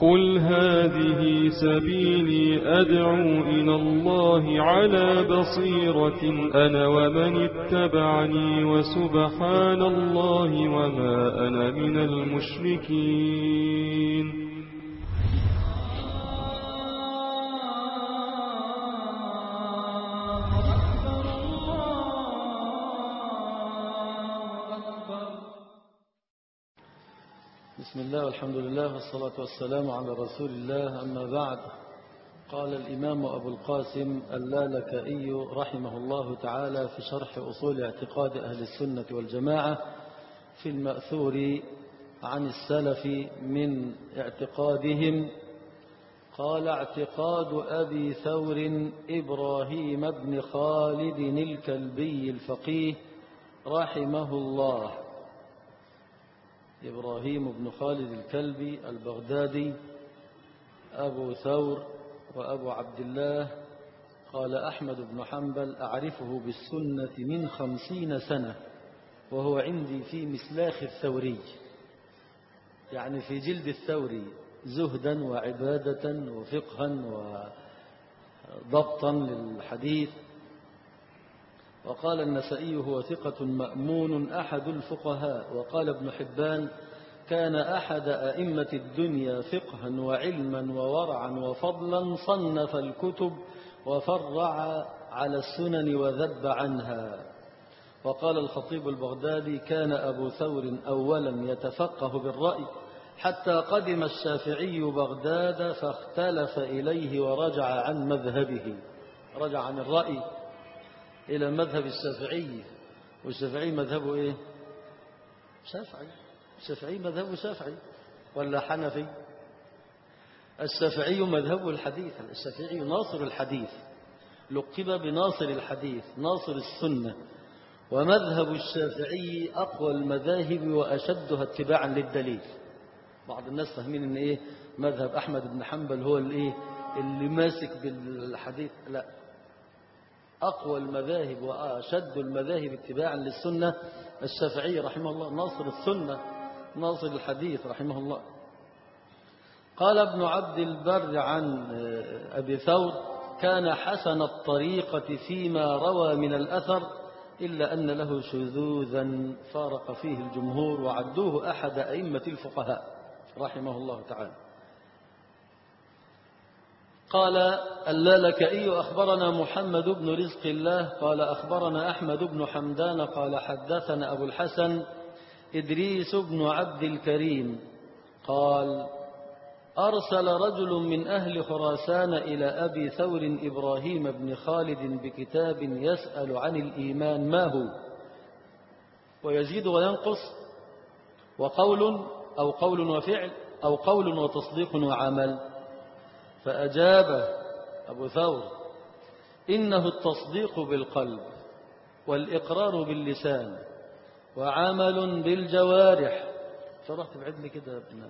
قل هذه سبيلي أدعو إلى الله على بصيرة أنا ومن اتبعني وسبحان الله وما أنا من المشركين. بسم الله والحمد لله والصلاة والسلام على رسول الله. أما بعد، قال الإمام أبو القاسم اللالكائي رحمه الله تعالى في شرح أصول اعتقاد أهل السنة والجماعة في المأثور عن السلف من اعتقادهم، قال: اعتقاد أبي ثور إبراهيم بن خالد الكلبي الفقيه رحمه الله. إبراهيم بن خالد الكلبي البغدادي أبو ثور وأبو عبد الله. قال أحمد بن حنبل: أعرفه بالسنة من 50 سنة، وهو عندي في مسلاخ الثوري، يعني في جلد الثوري، زهدا وعبادة وفقها وضبطا للحديث. وقال النسائي: هو ثقة مأمون أحد الفقهاء. وقال ابن حبان: كان أحد أئمة الدنيا فقها وعلما وورعا وفضلا، صنف الكتب وفرع على السنن وذب عنها. وقال الخطيب البغدادي: كان أبو ثور أولا يتفقه بالرأي، حتى قدم الشافعي بغداد فاختلف إليه ورجع عن مذهبه. رجع عن الرأي إلى مذهب الشافعي. والشافعي مذهبه إيه؟ شافعي. الشافعي مذهبه شافعي ولا حنفي؟ الشافعي مذهبه الحديث. الشافعي ناصر الحديث، لقب بناصر الحديث، ناصر السنة. ومذهب الشافعي أقوى المذاهب وأشدها اتباعا للدليل. بعض الناس فاهمين إن إيه مذهب أحمد بن حنبل هو اللي ماسك بالحديث. لا، أقوى المذاهب وأشد المذاهب اتباعا للسنة الشافعي رحمه الله، ناصر السنة، ناصر الحديث رحمه الله. قال ابن عبد البر عن أبي ثور: كان حسن الطريقة فيما روى من الأثر، إلا أن له شذوذا فارق فيه الجمهور، وعدوه أحد أئمة الفقهاء رحمه الله تعالى. قال اللالكائي: أخبرنا محمد بن رزق الله قال أخبرنا أحمد بن حمدان قال حدثنا أبو الحسن إدريس بن عبد الكريم قال: أرسل رجل من أهل خراسان إلى أبي ثور إبراهيم بن خالد بكتاب يسأل عن الإيمان ما هو، ويزيد وينقص، وقول أو قول وفعل أو قول وتصديق وعمل. فأجاب أبو ثور: إنه التصديق بالقلب، والإقرار باللسان، وعمل بالجوارح. فرح تبعد لي كده يا ابنات.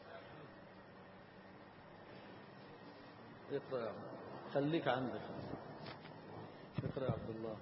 اقرأ يا عبد، خليك عندك. اقرأ يا عبد الله.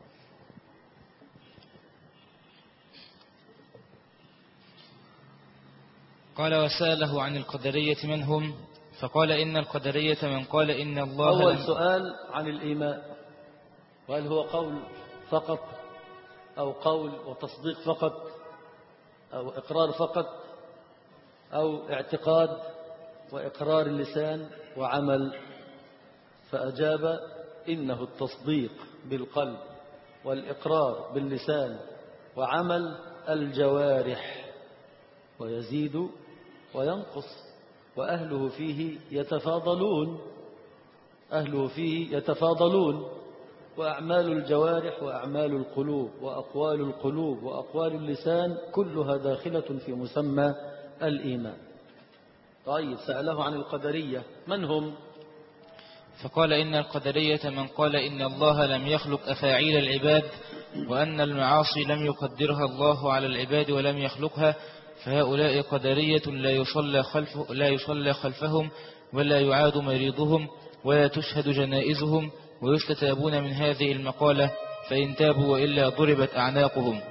قال: وسأله عن القدرية من هم؟ فقال: إن القدرية من قال إن الله. أول سؤال عن الإيمان، وهل هو قول فقط أو قول وتصديق فقط أو إقرار فقط أو اعتقاد وإقرار اللسان وعمل؟ فأجاب: إنه التصديق بالقلب والإقرار باللسان وعمل الجوارح، ويزيد وينقص، وأهله فيه يتفاضلون. أهله فيه يتفاضلون. وأعمال الجوارح وأعمال القلوب وأقوال القلوب وأقوال اللسان كلها داخلة في مسمى الإيمان. طيب، سأله عن القدرية من هم؟ فقال: إن القدرية من قال إن الله لم يخلق أفاعيل العباد، وأن المعاصي لم يقدرها الله على العباد ولم يخلقها، فهؤلاء قدرية لا يصلى خلفهم ولا يعاد مريضهم ولا تشهد جنائزهم، ويستتابون من هذه المقالة، فإن تابوا وإلا ضربت أعناقهم.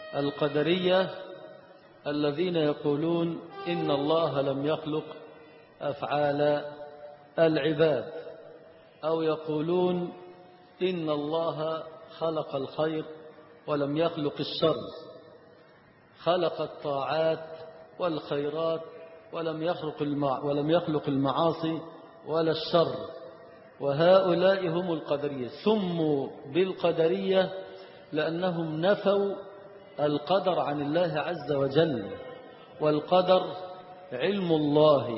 القدرية الذين يقولون إن الله لم يخلق أفعال العباد، أو يقولون إن الله خلق الخير ولم يخلق الشر، خلق الطاعات والخيرات ولم يخلق المعاصي ولا الشر. وهؤلاء هم القدرية، سموا بالقدرية لأنهم نفوا القدر عن الله عز وجل. والقدر علم الله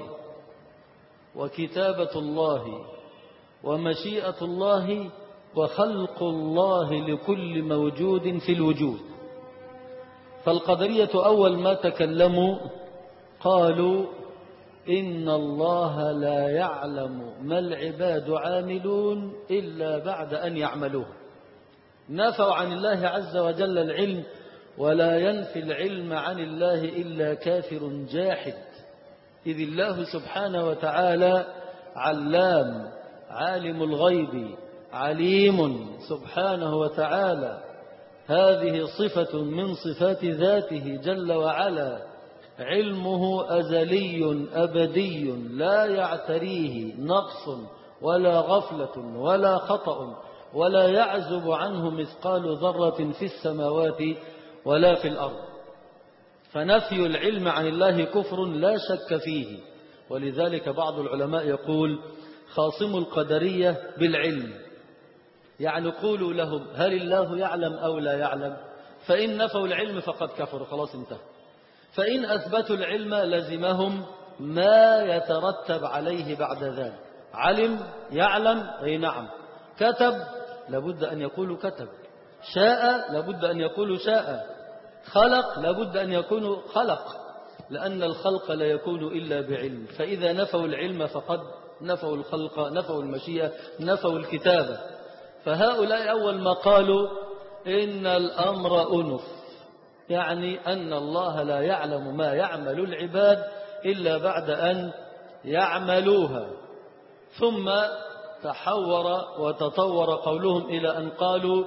وكتابة الله ومشيئة الله وخلق الله لكل موجود في الوجود. فالقدرية أول ما تكلموا قالوا إن الله لا يعلم ما العباد عاملون إلا بعد أن يعملوه. نفوا عن الله عز وجل العلم، ولا ينفي العلم عن الله إلا كافر جاحد، إذ الله سبحانه وتعالى علام عالم الغيب عليم سبحانه وتعالى. هذه صفة من صفات ذاته جل وعلا، علمه أزلي أبدي لا يعتريه نقص ولا غفلة ولا خطأ، ولا يعزب عنه مثقال ذرة في السماوات ولا في الأرض. فنفي العلم عن الله كفر لا شك فيه. ولذلك بعض العلماء يقول خاصم القدرية بالعلم، يعني قولوا لهم هل الله يعلم أو لا يعلم؟ فإن نفوا العلم فقد كفروا، خلاص انتهى. فإن أثبتوا العلم لزمهم ما يترتب عليه بعد ذلك. علم يعلم، أي نعم. كتب لابد أن يقولوا كتب، شاء لابد أن يقولوا شاء، خلق لابد أن يكونوا خلق، لأن الخلق لا يكون إلا بعلم. فإذا نفوا العلم فقد نفوا الخلق، نفوا المشيئة، نفوا الكتابة. فهؤلاء أول ما قالوا إن الأمر أنف، يعني أن الله لا يعلم ما يعمل العباد إلا بعد أن يعملوها. ثم تحور وتطور قولهم إلى أن قالوا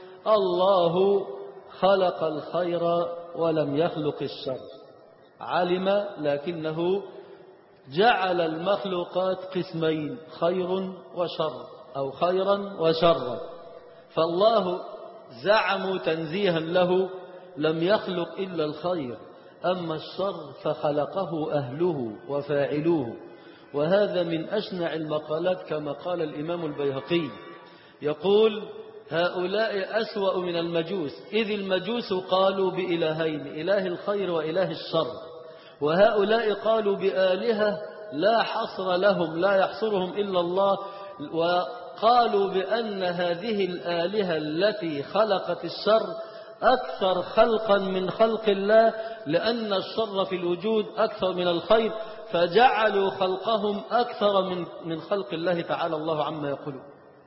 الله خلق الخير ولم يخلق الشر. علم لكنه جعل المخلوقات قسمين، خير وشر أو خيرا وشرا. فالله زعموا تنزيها له لم يخلق إلا الخير، أما الشر فخلقه أهله وفاعلوه. وهذا من أشنع المقالات كما قال الإمام البيهقي، يقول هؤلاء أسوأ من المجوس، إذ المجوس قالوا بإلهين، إله الخير وإله الشر، وهؤلاء قالوا بآلهة لا حصر لهم، لا يحصرهم إلا الله، وقالوا بأن هذه الآلهة التي خلقت الشر أكثر خلقا من خلق الله، لأن الشر في الوجود أكثر من الخير، فجعلوا خلقهم أكثر من خلق الله تعالى الله عما يقولون.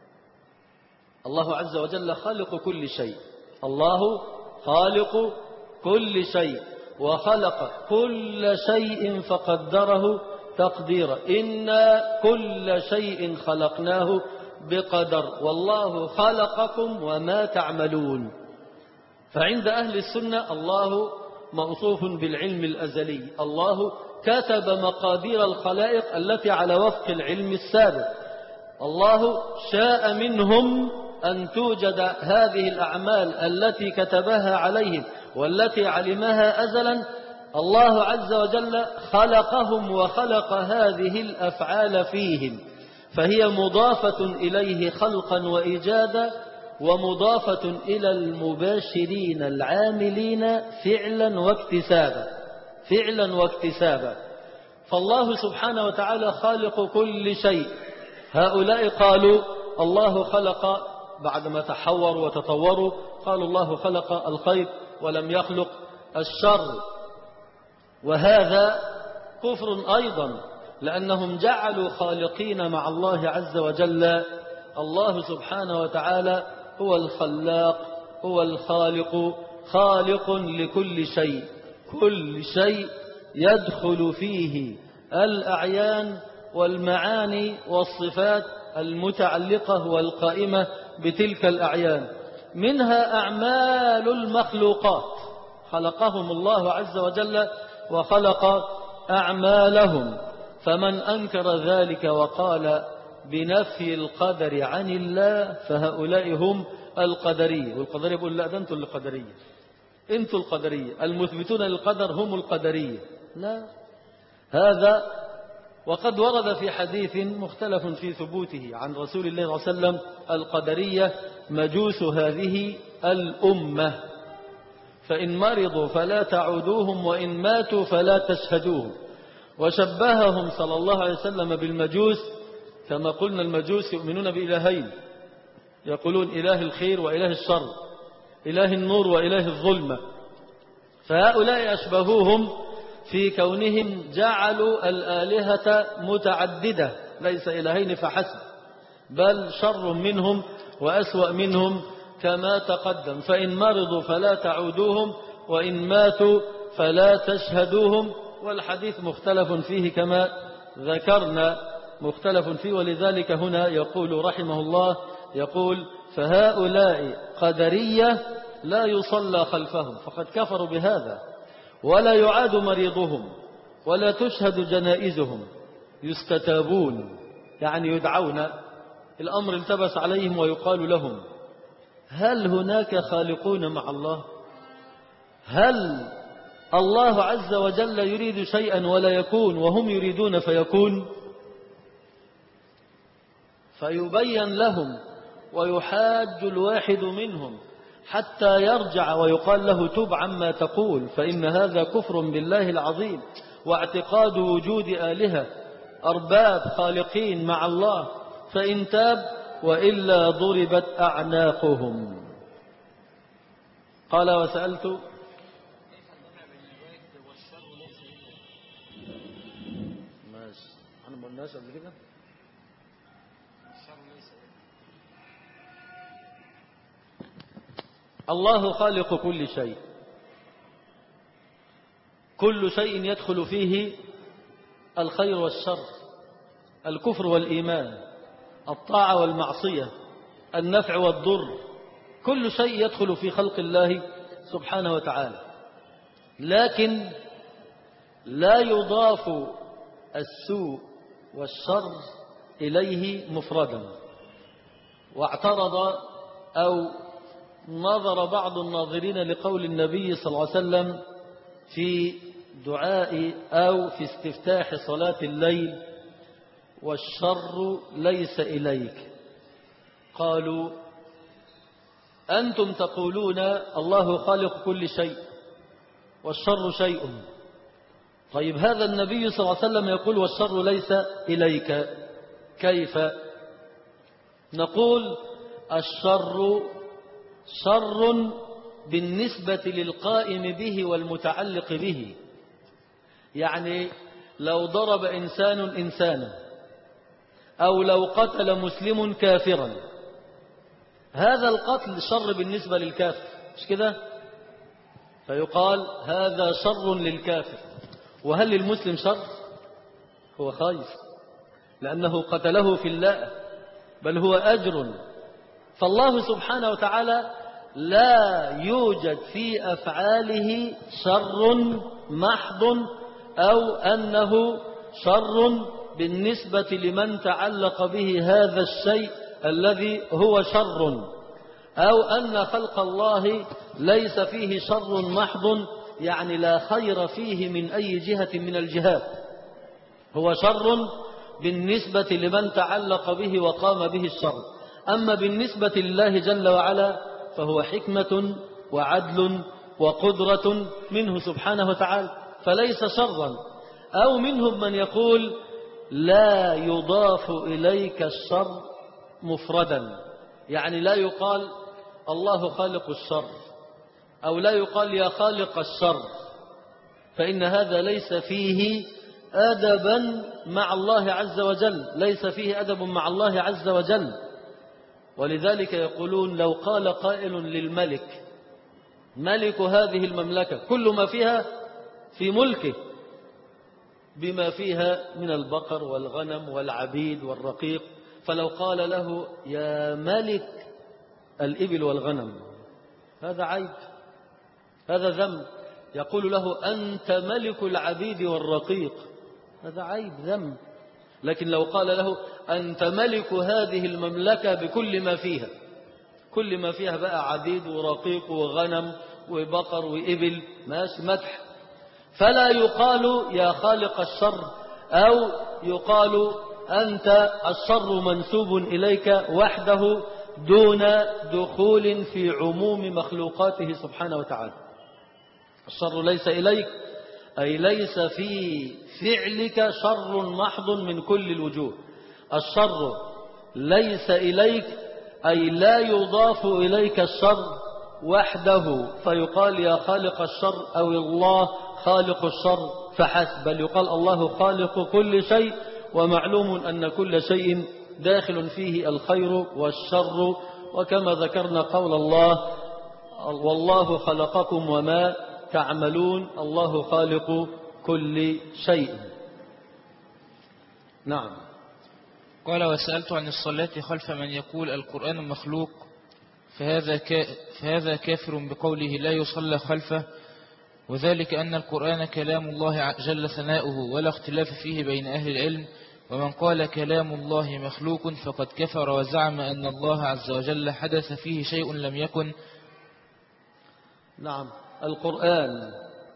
الله عز وجل خالق كل شيء، الله خالق كل شيء، وخلق كل شيء فقدره تقديرا. إنا كل شيء خلقناه بقدر، والله خلقكم وما تعملون. فعند أهل السنة الله موصوف بالعلم الأزلي، الله كتب مقادير الخلائق التي على وفق العلم السابق. الله شاء منهم أن توجد هذه الأعمال التي كتبها عليهم والتي علمها أزلا. الله عز وجل خلقهم وخلق هذه الأفعال فيهم، فهي مضافة إليه خلقا وإيجادا، ومضافة إلى المباشرين العاملين فعلا واكتسابا، فعلا واكتسابا. فالله سبحانه وتعالى خالق كل شيء. هؤلاء قالوا الله خلق، بعدما تحوروا وتطوروا قالوا الله خلق الخير ولم يخلق الشر، وهذا كفر أيضا، لأنهم جعلوا خالقين مع الله عز وجل. الله سبحانه وتعالى هو الخلاق، هو الخالق، خالق لكل شيء، كل شيء يدخل فيه الأعيان والمعاني والصفات المتعلقة والقائمة بتلك الأعيان، منها أعمال المخلوقات، خلقهم الله عز وجل وخلق أعمالهم. فمن أنكر ذلك وقال بنفي القدر عن الله فهؤلاء هم القدرية. والقدرية يقول لا، ده أنتوا القدرية، أنتوا القدرية، المثبتون للقدر هم القدرية. لا، هذا وقد ورد في حديث مختلف في ثبوته عن رسول الله صلى الله عليه وسلم: القدرية مجوس هذه الأمة، فإن مرضوا فلا تعودوهم وإن ماتوا فلا تشهدوهم. وشبههم صلى الله عليه وسلم بالمجوس، كما قلنا المجوس يؤمنون بإلهين، يقولون إله الخير وإله الشر، إله النور وإله الظلمة. فهؤلاء أشبهوهم في كونهم جعلوا الآلهة متعددة، ليس إلهين فحسب، بل شر منهم وأسوأ منهم كما تقدم. فإن مرضوا فلا تعودوهم وإن ماتوا فلا تشهدوهم. والحديث مختلف فيه كما ذكرنا، مختلف فيه. ولذلك هنا يقول رحمه الله، يقول: فهؤلاء قدرية لا يصلى خلفهم، فقد كفروا بهذا، ولا يعاد مريضهم ولا تشهد جنائزهم، يستتابون يعني يدعون. الأمر التبس عليهم ويقال لهم: هل هناك خالقون مع الله؟ هل الله عز وجل يريد شيئا ولا يكون وهم يريدون فيكون؟ فيبين لهم ويحاج الواحد منهم حتى يرجع ويقال له: تب عما تقول، فإن هذا كفر بالله العظيم واعتقاد وجود آلهة أرباب خالقين مع الله، فإن تاب وإلا ضربت أعناقهم. قال: وسألت ماشي، أنا ما قلناش قبل كده. الله خالق كل شيء، كل شيء يدخل فيه الخير والشر، الكفر والإيمان، الطاعة والمعصية، النفع والضر، كل شيء يدخل في خلق الله سبحانه وتعالى. لكن لا يضاف السوء والشر إليه مفردا. واعترض أو نظر بعض الناظرين لقول النبي صلى الله عليه وسلم في دعاء أو في استفتاح صلاة الليل: والشر ليس إليك. قالوا: أنتم تقولون الله خالق كل شيء والشر شيء، طيب هذا النبي صلى الله عليه وسلم يقول والشر ليس إليك، كيف؟ نقول: الشر شر بالنسبة للقائم به والمتعلق به. يعني لو ضرب إنسان إنسانا أو لو قتل مسلم كافرا، هذا القتل شر بالنسبة للكافر، مش كده؟ فيقال هذا شر للكافر. وهل للمسلم شر؟ هو خايف لأنه قتله في الله، بل هو أجر. فالله سبحانه وتعالى لا يوجد في أفعاله شر محض، أو أنه شر بالنسبة لمن تعلق به هذا الشيء الذي هو شر، أو أن خلق الله ليس فيه شر محض، يعني لا خير فيه من أي جهة من الجهات، هو شر بالنسبة لمن تعلق به وقام به الشر. أما بالنسبة لله جل وعلا فهو حكمة وعدل وقدرة منه سبحانه وتعالى، فليس شرا. أو منهم من يقول: لا يضاف إليك الشر مفردا، يعني لا يقال الله خالق الشر، أو لا يقال يا خالق الشر، فإن هذا ليس فيه أدبا مع الله عز وجل، ليس فيه أدب مع الله عز وجل. ولذلك يقولون: لو قال قائل للملك: ملك هذه المملكة كل ما فيها في ملكه، بما فيها من البقر والغنم والعبيد والرقيق، فلو قال له: يا ملك الإبل والغنم، هذا عيب، هذا ذنب. يقول له: أنت ملك العبيد والرقيق، هذا عيب ذنب. لكن لو قال له أنت ملك هذه المملكة بكل ما فيها، كل ما فيها بقى عبيد ورقيق وغنم وبقر وإبل، ماشي مدح. فلا يقال يا خالق الشر، أو يقال أنت الشر منسوب إليك وحده دون دخول في عموم مخلوقاته سبحانه وتعالى. الشر ليس إليك، أي ليس في فعلك شر محض من كل الوجوه. الشر ليس إليك، أي لا يضاف إليك الشر وحده فيقال يا خالق الشر أو الله خالق الشر فحسب، بل يقال الله خالق كل شيء، ومعلوم أن كل شيء داخل فيه الخير والشر، وكما ذكرنا قول الله والله خلقكم وما تعملون، الله خالق كل شيء. نعم. قال وسألت عن الصلاة خلف من يقول القرآن مخلوق، فهذا كافر بقوله لا يصلى خلفه، وذلك أن القرآن كلام الله جل ثناؤه ولا اختلاف فيه بين أهل العلم، ومن قال كلام الله مخلوق فقد كفر وزعم أن الله عز وجل حدث فيه شيء لم يكن. نعم. القرآن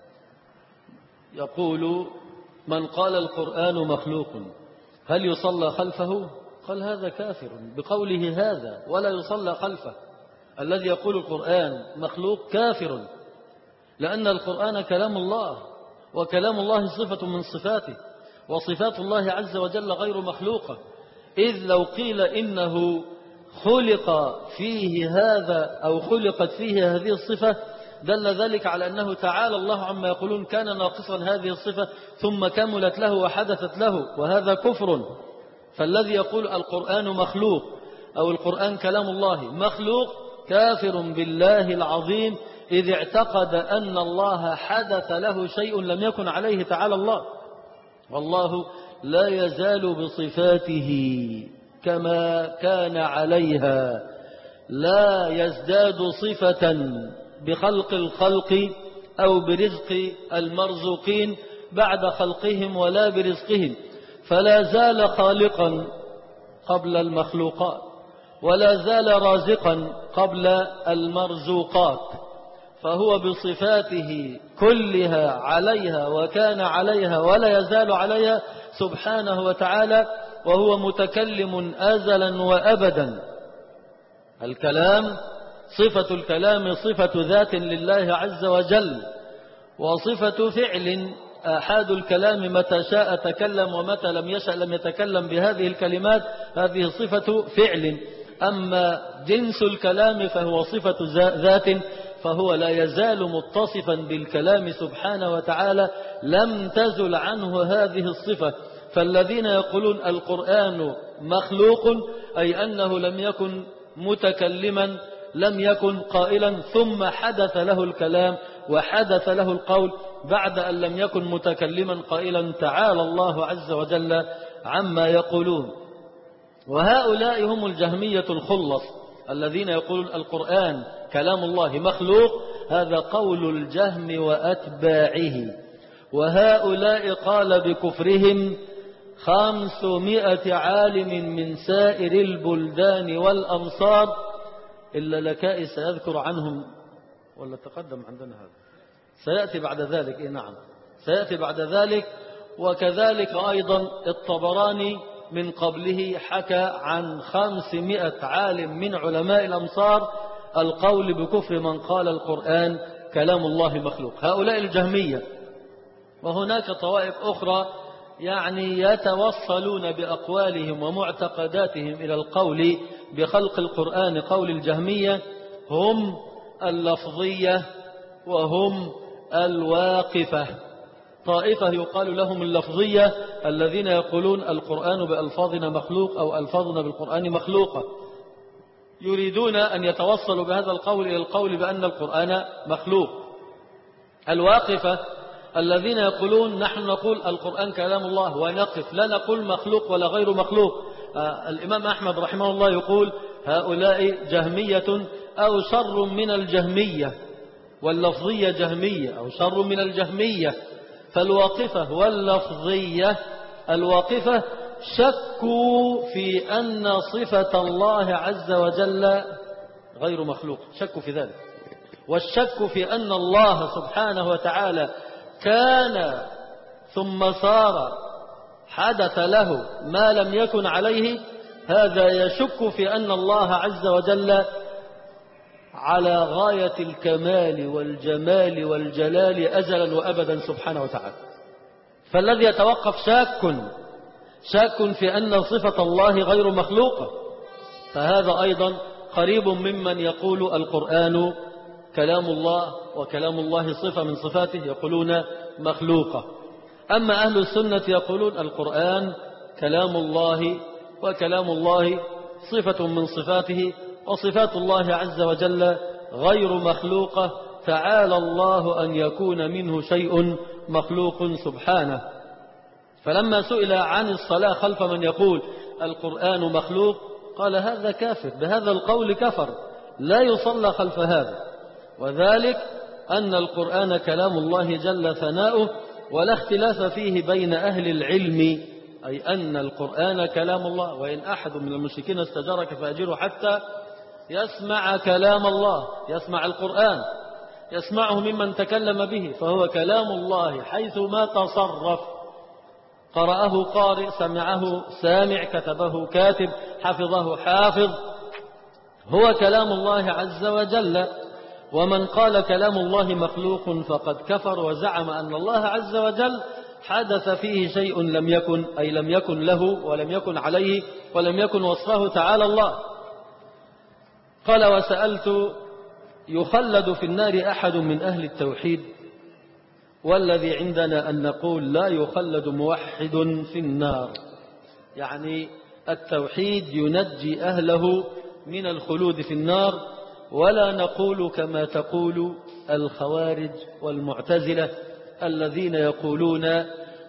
يقول من قال القرآن مخلوق هل يصلى خلفه؟ قال هذا كافر بقوله هذا ولا يصلى خلفه. الذي يقول القرآن مخلوق كافر، لأن القرآن كلام الله، وكلام الله صفة من صفاته، وصفات الله عز وجل غير مخلوقة. إذ لو قيل إنه خلق فيه هذا أو خلقت فيه هذه الصفة دل ذلك على أنه تعالى الله عما يقولون كان ناقصا هذه الصفة ثم كملت له وحدثت له، وهذا كفر. فالذي يقول القرآن مخلوق أو القرآن كلام الله مخلوق كافر بالله العظيم، إذ اعتقد أن الله حدث له شيء لم يكن عليه تعالى الله. والله لا يزال بصفاته كما كان عليها، لا يزداد صفة بخلق الخلق أو برزق المرزوقين بعد خلقهم ولا برزقهم، فلا زال خالقا قبل المخلوقات ولا زال رازقا قبل المرزوقات، فهو بصفاته كلها عليها وكان عليها ولا يزال عليها سبحانه وتعالى، وهو متكلم أزلا وأبدا. الكلام صفة الكلام صفة ذات لله عز وجل، وصفة فعل آحاد الكلام متى شاء تكلم ومتى لم يشأ لم يتكلم بهذه الكلمات، هذه صفة فعل. أما جنس الكلام فهو صفة ذات، فهو لا يزال متصفا بالكلام سبحانه وتعالى، لم تزل عنه هذه الصفة. فالذين يقولون القرآن مخلوق أي أنه لم يكن متكلما، لم يكن قائلا ثم حدث له الكلام وحدث له القول بعد أن لم يكن متكلما قائلا، تعالى الله عز وجل عما يقولون. وهؤلاء هم الجهمية الخلص الذين يقولون القرآن كلام الله مخلوق، هذا قول الجهم وأتباعه. وهؤلاء قال بكفرهم 500 عالم من سائر البلدان والأمصار، إلا لكائي سيذكر عنهم ولا تقدم عندنا هذا سيأتي بعد ذلك. نعم سيأتي بعد ذلك. وكذلك أيضا الطبراني من قبله حكى عن 500 عالم من علماء الأمصار القول بكفر من قال القرآن كلام الله مخلوق. هؤلاء الجهمية. وهناك طوائف أخرى يعني يتوصلون بأقوالهم ومعتقداتهم إلى القول بخلق القرآن قول الجهمية، هم اللفظية وهم الواقفة. طائفة يقال لهم اللفظية الذين يقولون القرآن بألفاظنا مخلوق أو ألفاظنا بالقرآن مخلوقة، يريدون أن يتوصلوا بهذا القول إلى القول بأن القرآن مخلوق. الواقفة الذين يقولون نحن نقول القرآن كلام الله ونقف، لا نقول مخلوق ولا غير مخلوق. الإمام أحمد رحمه الله يقول هؤلاء جهمية أو شر من الجهمية، واللفظية جهمية أو شر من الجهمية. فالواقفة واللفظية الواقفة شكوا في أن صفة الله عز وجل غير مخلوق، شكوا في ذلك. والشك في أن الله سبحانه وتعالى كان ثم صار، حدث له ما لم يكن عليه، هذا يشك في أن الله عز وجل على غاية الكمال والجمال والجلال أزلا وأبدا سبحانه وتعالى. فالذي يتوقف شاك في أن صفة الله غير مخلوقة، فهذا أيضا قريب ممن يقول القرآن كلام الله وكلام الله صفة من صفاته، يقولون مخلوقة. أما أهل السنة يقولون القرآن كلام الله وكلام الله صفة من صفاته، وصفات الله عز وجل غير مخلوقة، تعالى الله أن يكون منه شيء مخلوق سبحانه. فلما سئل عن الصلاة خلف من يقول القرآن مخلوق قال هذا كافر، بهذا القول كفر، لا يصلى خلف هذا. وذلك أن القرآن كلام الله جل ثناؤه، ولا اختلاف فيه بين أهل العلم، أي أن القرآن كلام الله. وإن أحد من المشركين استجارك فأجره حتى يسمع كلام الله، يسمع القرآن، يسمعه ممن تكلم به، فهو كلام الله حيث ما تصرف، قرأه قارئ، سمعه سامع، كتبه كاتب، حفظه حافظ، هو كلام الله عز وجل. ومن قال كلام الله مخلوق فقد كفر، وزعم أن الله عز وجل حدث فيه شيء لم يكن، أي لم يكن له ولم يكن عليه ولم يكن وصفه تعالى الله. قال وسألت يخلد في النار أحد من أهل التوحيد؟ والذي عندنا أن نقول لا يخلد موحد في النار، يعني التوحيد ينجي أهله من الخلود في النار، ولا نقول كما تقول الخوارج والمعتزلة الذين يقولون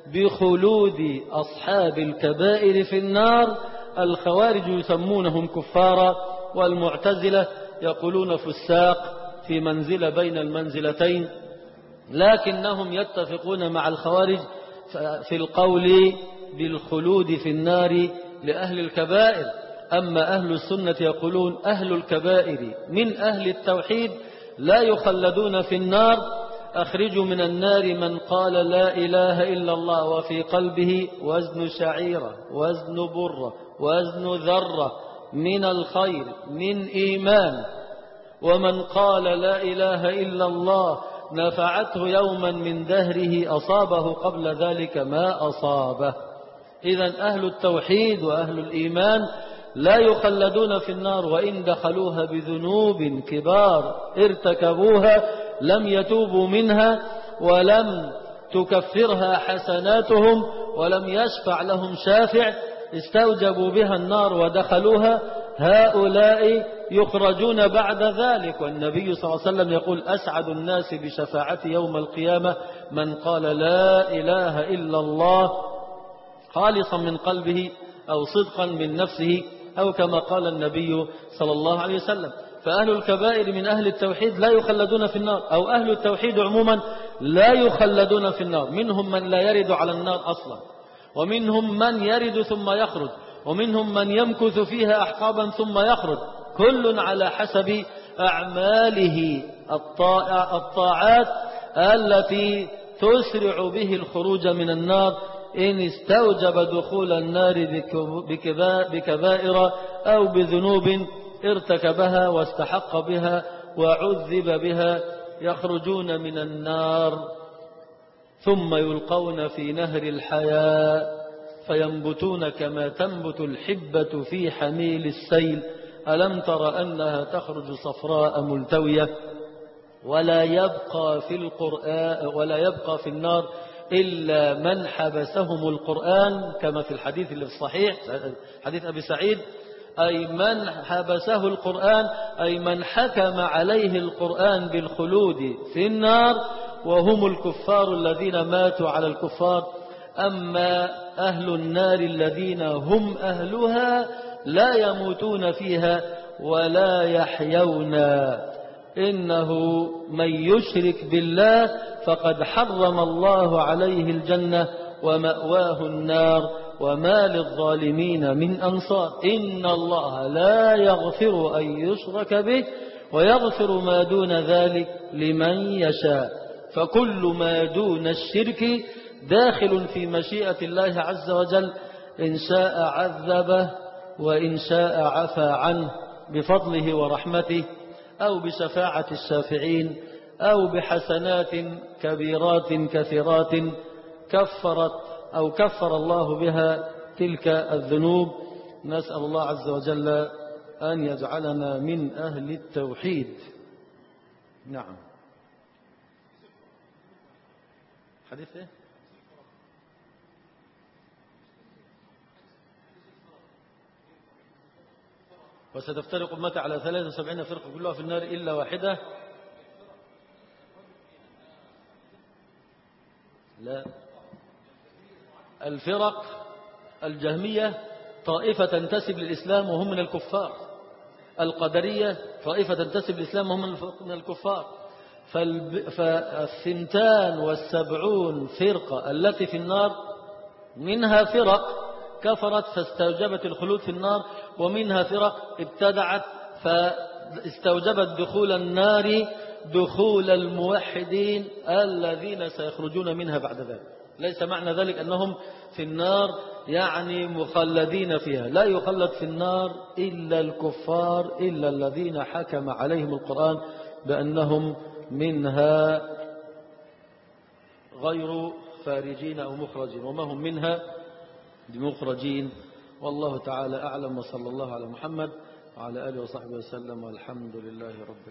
بخلود أصحاب الكبائر في النار. الخوارج يسمونهم كفارا، والمعتزلة يقولون فساق في منزلة بين المنزلتين، لكنهم يتفقون مع الخوارج في القول بالخلود في النار لأهل الكبائر. أما أهل السنة يقولون أهل الكبائر من أهل التوحيد لا يخلدون في النار. أخرجوا من النار من قال لا إله إلا الله وفي قلبه وزن شعيرة، وزن برة، وزن ذرة من الخير من إيمان، ومن قال لا إله إلا الله نفعته يوما من دهره أصابه قبل ذلك ما أصابه. إذن أهل التوحيد وأهل الإيمان لا يخلدون في النار، وإن دخلوها بذنوب كبار ارتكبوها لم يتوبوا منها ولم تكفرها حسناتهم ولم يشفع لهم شافع، استوجبوا بها النار ودخلوها، هؤلاء يخرجون بعد ذلك. والنبي صلى الله عليه وسلم يقول أسعد الناس بشفاعة يوم القيامة من قال لا إله إلا الله خالصا من قلبه أو صدقا من نفسه، أو كما قال النبي صلى الله عليه وسلم. فأهل الكبائر من أهل التوحيد لا يخلدون في النار، أو أهل التوحيد عموما لا يخلدون في النار. منهم من لا يرد على النار أصلا، ومنهم من يرد ثم يخرج، ومنهم من يمكث فيها أحقابا ثم يخرج، كل على حسب أعماله الطاعات التي تسرع به الخروج من النار إن استوجب دخول النار بكبائر أو بذنوب ارتكبها واستحق بها وعذب بها. يخرجون من النار ثم يلقون في نهر الحياة فينبتون كما تنبت الحبة في حميل السيل. ألم تر أنها تخرج صفراء ملتوية؟ ولا يبقى في النار إلا من حبسهم القرآن، كما في الحديث اللي في الصحيح حديث أبي سعيد، أي من حبسه القرآن، أي من حكم عليه القرآن بالخلود في النار، وهم الكفار الذين ماتوا على الكفار. أما أهل النار الذين هم أهلها لا يموتون فيها ولا يحيون. إنه من يشرك بالله فقد حرم الله عليه الجنة ومأواه النار وما للظالمين من أنصار. إن الله لا يغفر أن يشرك به ويغفر ما دون ذلك لمن يشاء. فكل ما دون الشرك داخل في مشيئة الله عز وجل، إن شاء عذبه وإن شاء عفى عنه بفضله ورحمته، أو بشفاعة الشافعين، أو بحسنات كبيرات كثيرات كفر الله بها تلك الذنوب. نسأل الله عز وجل أن يجعلنا من أهل التوحيد. نعم. حديث إيه؟ وستفترق أمتي على 73 فرقة كلها في النار إلا واحدة. لا، الفرق الجهمية طائفة تنتسب للإسلام وهم من الكفار، القدرية طائفة تنتسب للإسلام وهم من الكفار. ف72 فرقة التي في النار منها فرق كفرت فاستوجبت الخلود في النار، ومنها فرق ابتدعت فاستوجبت دخول النار دخول الموحدين الذين سيخرجون منها بعد ذلك. ليس معنى ذلك أنهم في النار يعني مخلدين فيها، لا يخلد في النار إلا الكفار، إلا الذين حكم عليهم القرآن بأنهم منها غير خارجين أو مخرجين، وما هم منها بمخرجين. والله تعالى أعلم، وصلى الله على محمد وعلى آله وصحبه وسلم، والحمد لله رب العالمين.